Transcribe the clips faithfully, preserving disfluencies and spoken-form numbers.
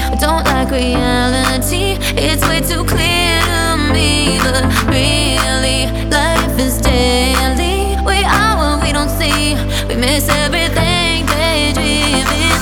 I don't like reality, it's way too clear to me. But really, life is daily. We are what we don't see, we miss everything, daydreaming.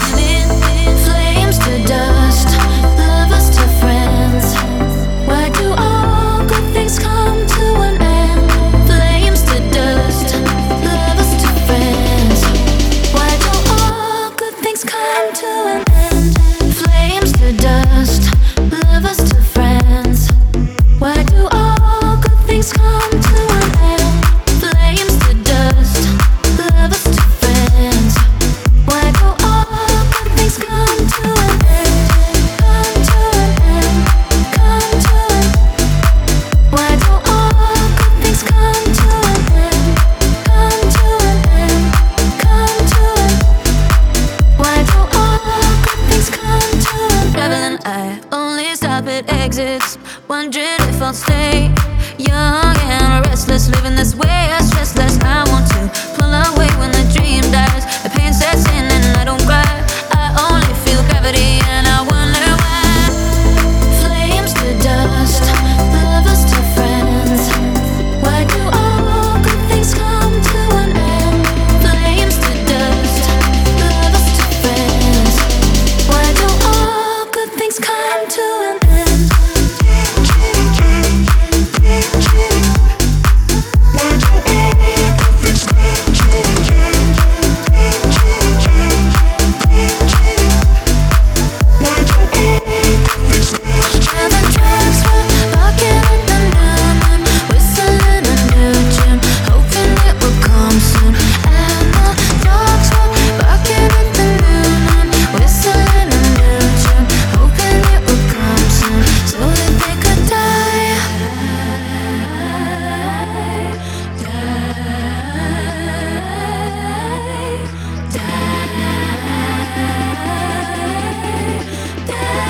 Flames to dust, lovers to friends. Why do all good things come to an end? Flames to dust, lovers to friends. Why do all good things come to an end? Flames to dust, lovers to friends. Why do all good things come to an end? Flames to dust, lovers to friends. Why do all good things come to an end? Come to an end, come to an end. Why do all good things come to an end? Come to an end, come to an end. Why do all good things come to an end? Traveling, I only stop at exits, wondering if I'll stay. Young and restless, living this way, I stress less. I want to pull away when the dream dies. The pain sets in and I don't cry, I only feel gravity and I wonder why. Flames to dust, lovers to friends. Why do all good things come to an end? Flames to dust, lovers to friends. Why do all good things come to an end?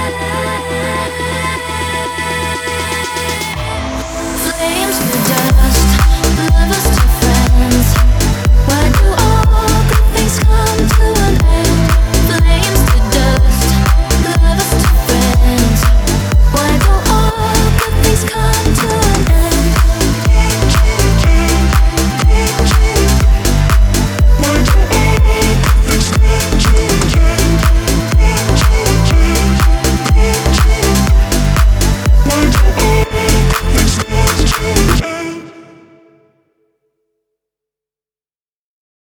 Flames to dust.